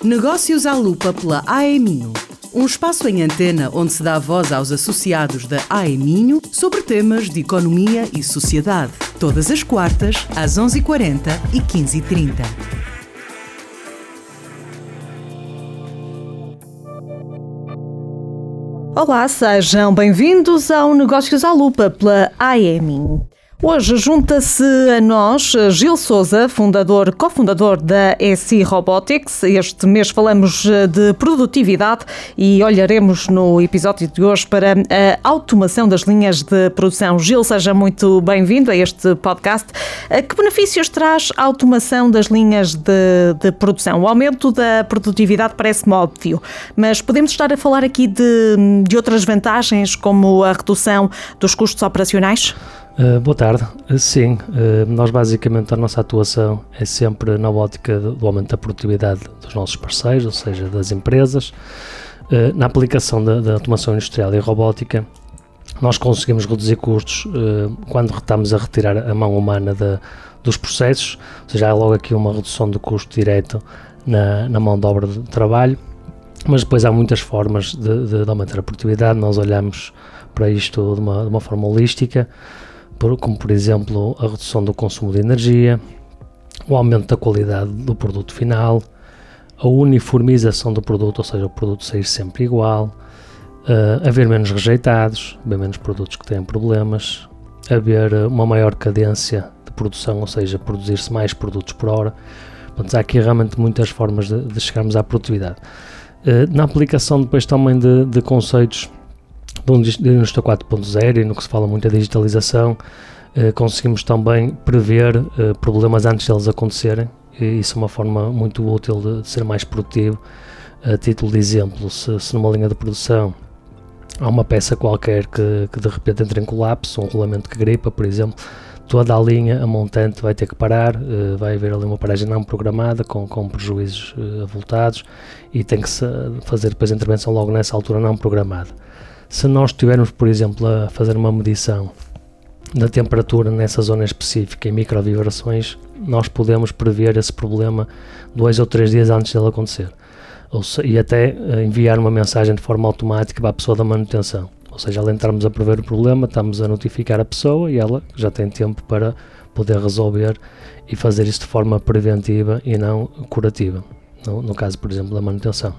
Negócios à Lupa pela AEMinho. Um espaço em antena onde se dá voz aos associados da AEMinho sobre temas de economia e sociedade. Todas as quartas, às 11h40 e 15h30. Olá, sejam bem-vindos ao Negócios à Lupa pela AEMinho. Hoje junta-se a nós Gil Sousa, cofundador da SI Robotics. Este mês falamos de produtividade e olharemos no episódio de hoje para a automação das linhas de produção. Gil, seja muito bem-vindo a este podcast. Que benefícios traz a automação das linhas de produção? O aumento da produtividade parece-me óbvio, mas podemos estar a falar aqui de outras vantagens, como a redução dos custos operacionais? Boa tarde. Sim, nós basicamente a nossa atuação é sempre na ótica do aumento da produtividade dos nossos parceiros, ou seja, das empresas. Na aplicação da automação industrial e robótica, nós conseguimos reduzir custos quando estamos a retirar a mão humana dos processos, ou seja, há logo aqui uma redução do custo direto na mão de obra de trabalho, mas depois há muitas formas de aumentar a produtividade. Nós olhamos para isto de uma forma holística, como por exemplo a redução do consumo de energia, o aumento da qualidade do produto final, a uniformização do produto, ou seja, o produto sair sempre igual, haver menos rejeitados, haver menos produtos que têm problemas, haver uma maior cadência de produção, ou seja, produzir-se mais produtos por hora. Portanto, há aqui realmente muitas formas de chegarmos à produtividade. Na aplicação depois também de conceitos da Indústria 4.0 e no que se fala muito da digitalização, conseguimos também prever problemas antes deles acontecerem, e isso é uma forma muito útil de ser mais produtivo. A título de exemplo, se numa linha de produção há uma peça qualquer que de repente entra em colapso, um rolamento que gripa, por exemplo, toda a linha, a montante vai ter que parar, vai haver ali uma paragem não programada com prejuízos avultados, e tem que se fazer depois a intervenção logo nessa altura não programada. Se nós estivermos, por exemplo, a fazer uma medição da temperatura nessa zona específica em microvibrações, nós podemos prever esse problema 2 ou 3 dias antes dele acontecer. E até enviar uma mensagem de forma automática para a pessoa da manutenção. Ou seja, além de estarmos a prever o problema, estamos a notificar a pessoa e ela já tem tempo para poder resolver e fazer isso de forma preventiva e não curativa, no caso, por exemplo, da manutenção.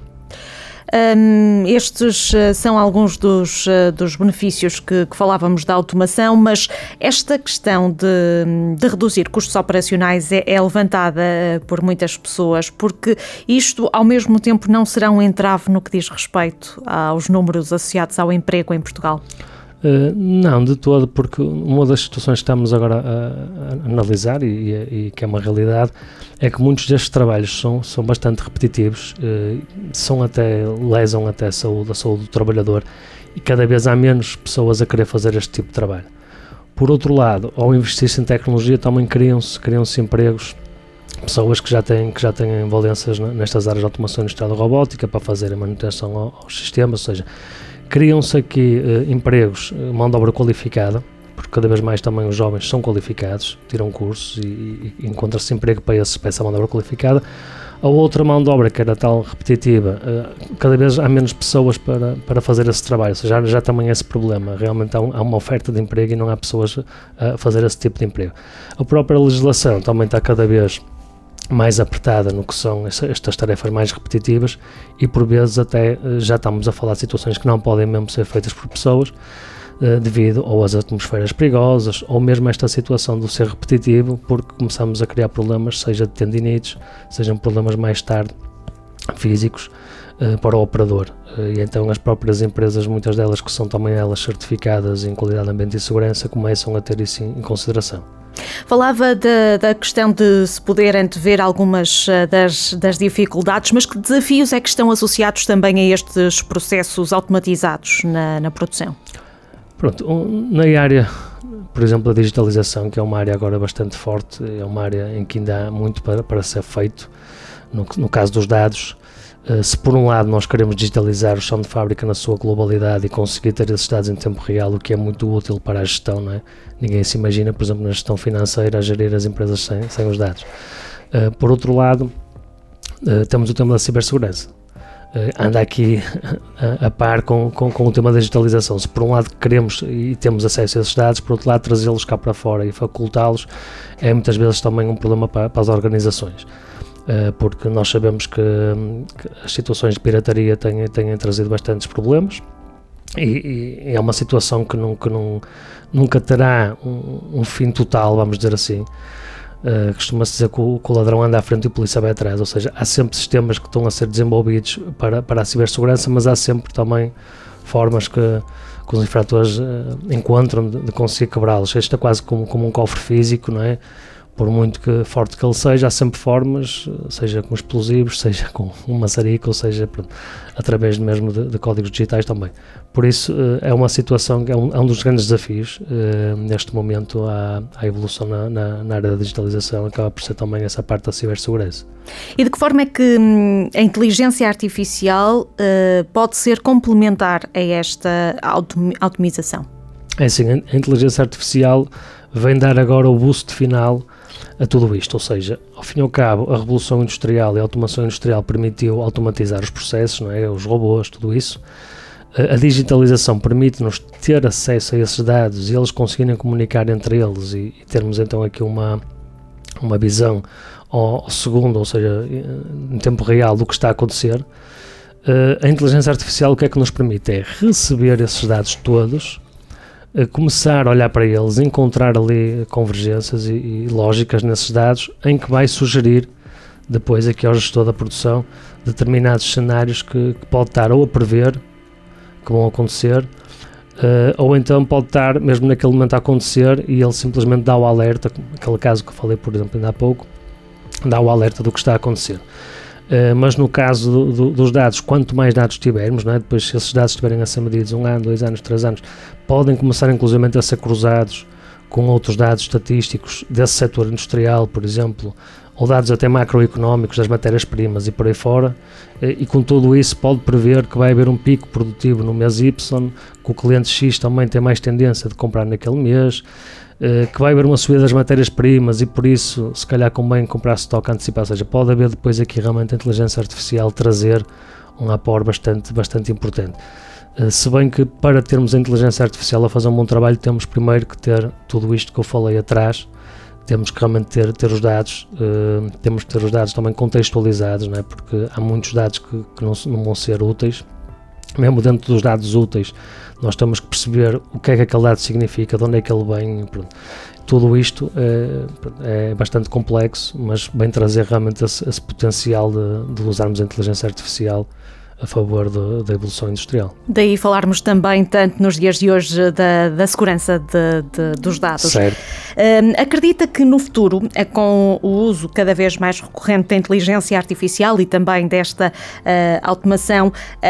Estes são alguns dos benefícios que falávamos da automação, mas esta questão de reduzir custos operacionais é levantada por muitas pessoas, porque isto ao mesmo tempo não será um entrave no que diz respeito aos números associados ao emprego em Portugal? Não, de todo, porque uma das situações que estamos agora a analisar e que é uma realidade é que muitos destes trabalhos são bastante repetitivos, lesam até a saúde do trabalhador, e cada vez há menos pessoas a querer fazer este tipo de trabalho. Por outro lado, ao investir-se em tecnologia também criam-se empregos, pessoas que já têm valências nestas áreas de automação industrial e robótica para fazer a manutenção aos sistemas, ou seja, criam-se aqui empregos, mão de obra qualificada, porque cada vez mais também os jovens são qualificados, tiram cursos e encontra-se emprego para essa mão de obra qualificada. A outra mão de obra, que era tal repetitiva, cada vez há menos pessoas para fazer esse trabalho, ou seja, já também é esse problema. Realmente há uma oferta de emprego e não há pessoas a fazer esse tipo de emprego. A própria legislação também está cada vez mais apertada no que são estas tarefas mais repetitivas, e por vezes até já estamos a falar de situações que não podem mesmo ser feitas por pessoas, devido ou às atmosferas perigosas, ou mesmo esta situação do ser repetitivo, porque começamos a criar problemas, seja de tendinites, sejam problemas mais tarde físicos para o operador. E então as próprias empresas, muitas delas que são também elas certificadas em qualidade de ambiente e segurança, começam a ter isso em consideração. Falava da questão de se poder antever algumas das dificuldades, mas que desafios é que estão associados também a estes processos automatizados na produção? Pronto, na área, por exemplo, da digitalização, que é uma área agora bastante forte, é uma área em que ainda há muito para ser feito. No caso dos dados, se por um lado nós queremos digitalizar o chão de fábrica na sua globalidade e conseguir ter esses dados em tempo real, o que é muito útil para a gestão, não é? Ninguém se imagina, por exemplo, na gestão financeira, a gerir as empresas sem os dados. Por outro lado, temos o tema da cibersegurança. Anda aqui a par com o tema da digitalização. Se por um lado queremos e temos acesso a esses dados, por outro lado trazê-los cá para fora e facultá-los é muitas vezes também um problema para as organizações, porque nós sabemos que as situações de pirataria têm trazido bastantes problemas e é uma situação que nunca terá um fim total, vamos dizer assim. Costuma-se dizer que o ladrão anda à frente e a polícia vai atrás, ou seja, há sempre sistemas que estão a ser desenvolvidos para a cibersegurança, mas há sempre também formas que os infratores encontram de conseguir quebrá-los. Isto é quase como um cofre físico, não é? Por muito forte que ele seja, há sempre formas, seja com explosivos, seja com um maçarico, ou seja, através mesmo de códigos digitais também. Por isso, é uma situação que é um dos grandes desafios, neste momento, à evolução na área da digitalização, acaba por ser também essa parte da cibersegurança. E de que forma é que a inteligência artificial pode ser complementar a esta automização? É assim, a inteligência artificial vem dar agora o boost final a tudo isto, ou seja, ao fim e ao cabo, a revolução industrial e a automação industrial permitiu automatizar os processos, não é? Os robôs, tudo isso. A digitalização permite-nos ter acesso a esses dados e eles conseguirem comunicar entre eles e termos então aqui uma visão ao segundo, ou seja, em tempo real do que está a acontecer. A inteligência artificial o que é que nos permite? É receber esses dados todos, começar a olhar para eles, encontrar ali convergências e lógicas nesses dados, em que vai sugerir depois aqui ao gestor da produção determinados cenários que pode estar ou a prever que vão acontecer, ou então pode estar mesmo naquele momento a acontecer e ele simplesmente dá o alerta, aquele caso que eu falei por exemplo ainda há pouco, dá o alerta do que está a acontecer. Mas no caso dos dados, quanto mais dados tivermos, não é? Depois se esses dados estiverem a ser medidos 1 ano, 2 anos, 3 anos, podem começar inclusivamente a ser cruzados com outros dados estatísticos desse setor industrial, por exemplo, ou dados até macroeconómicos das matérias-primas e por aí fora, e com tudo isso pode prever que vai haver um pico produtivo no mês Y, que o cliente X também tem mais tendência de comprar naquele mês, que vai haver uma subida das matérias-primas e por isso se calhar convém comprar estoque antecipado, ou seja, pode haver depois aqui realmente a inteligência artificial trazer um aporte bastante importante. Se bem que para termos a inteligência artificial a fazer um bom trabalho temos primeiro que ter tudo isto que eu falei atrás, temos que realmente ter os dados, temos que ter os dados também contextualizados, não é? Porque há muitos dados que não vão ser úteis, mesmo dentro dos dados úteis nós temos que perceber o que é que aquele dado significa, de onde é que ele vem, pronto. Tudo isto é bastante complexo, mas bem trazer realmente esse potencial de usarmos a inteligência artificial a favor da evolução industrial. Daí falarmos também tanto nos dias de hoje da segurança dos dados. Certo. Acredita que no futuro, com o uso cada vez mais recorrente da inteligência artificial e também desta automação,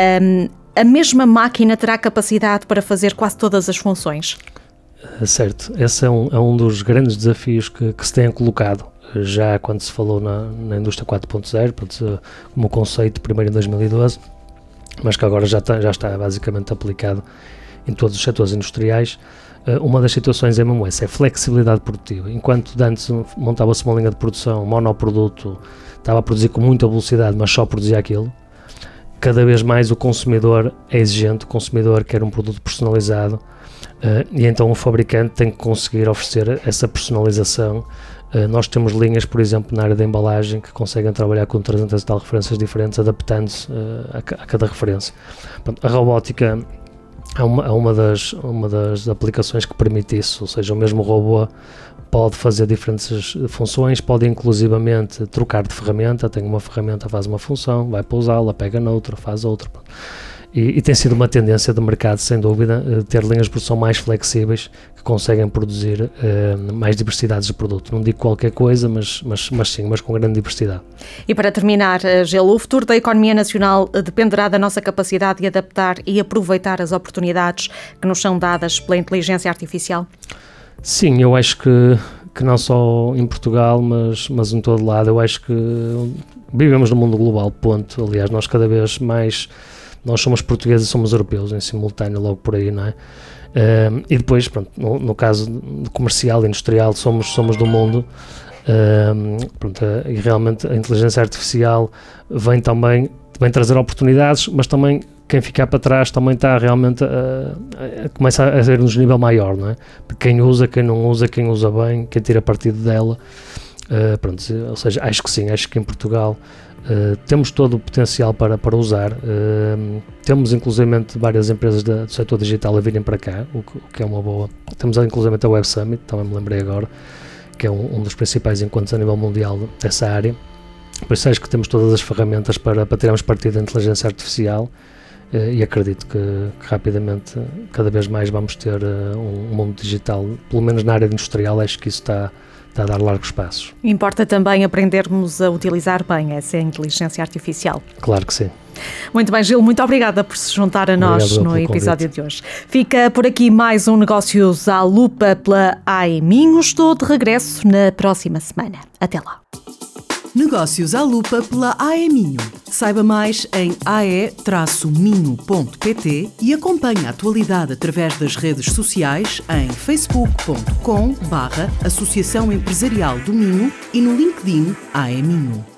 a mesma máquina terá capacidade para fazer quase todas as funções? Certo, esse é um dos grandes desafios que se têm colocado, já quando se falou na indústria 4.0, como conceito primeiro em 2012, mas que agora já está basicamente aplicado em todos os setores industriais. Uma das situações é mesmo essa, é flexibilidade produtiva. Enquanto antes montava-se uma linha de produção, monoproduto, estava a produzir com muita velocidade, mas só produzia aquilo, cada vez mais o consumidor é exigente, o consumidor quer um produto personalizado, e então o fabricante tem que conseguir oferecer essa personalização. Nós temos linhas, por exemplo, na área da embalagem que conseguem trabalhar com 300 e tal referências diferentes, adaptando-se a cada referência. Pronto, a robótica é uma das aplicações que permite isso, ou seja, o mesmo robô pode fazer diferentes funções, pode inclusivamente trocar de ferramenta, tem uma ferramenta, faz uma função, vai pousá-la, pega noutra, faz outra. E tem sido uma tendência do mercado, sem dúvida, ter linhas de produção mais flexíveis que conseguem produzir mais diversidades de produto. Não digo qualquer coisa, mas com grande diversidade. E para terminar, Gelo, o futuro da economia nacional dependerá da nossa capacidade de adaptar e aproveitar as oportunidades que nos são dadas pela inteligência artificial? Sim, eu acho que não só em Portugal, mas em todo lado. Eu acho que vivemos no mundo global, ponto. Aliás, nós cada vez mais... Nós somos portugueses e somos europeus em simultâneo, logo por aí, não é? E depois, pronto, no caso de comercial e industrial, somos do mundo, E realmente a inteligência artificial vem trazer oportunidades, mas também quem ficar para trás também está realmente começa a ser um nível maior, não é? Quem usa, quem não usa, quem usa bem, quem tira partido dela. Ou seja, acho que sim, acho que em Portugal temos todo o potencial para usar. Temos inclusivamente várias empresas do setor digital a virem para cá, o que é uma boa. Temos inclusivamente a Web Summit, também me lembrei agora, que é um dos principais encontros a nível mundial dessa área. Por isso acho que temos todas as ferramentas para tirarmos partido da inteligência artificial. E acredito que rapidamente, cada vez mais vamos ter um mundo digital, pelo menos na área industrial, acho que isso está a dar largos passos. Importa também aprendermos a utilizar bem essa inteligência artificial. Claro que sim. Muito bem, Gil, muito obrigada por se juntar a nós no episódio de hoje. Fica por aqui mais um Negócios à Lupa pela AE Minho. Estou de regresso na próxima semana. Até lá. Negócios à Lupa pela AE Minho. Saiba mais em ae-minho.pt e acompanhe a atualidade através das redes sociais em facebook.com/Associação Empresarial do Minho e no LinkedIn AE Minho.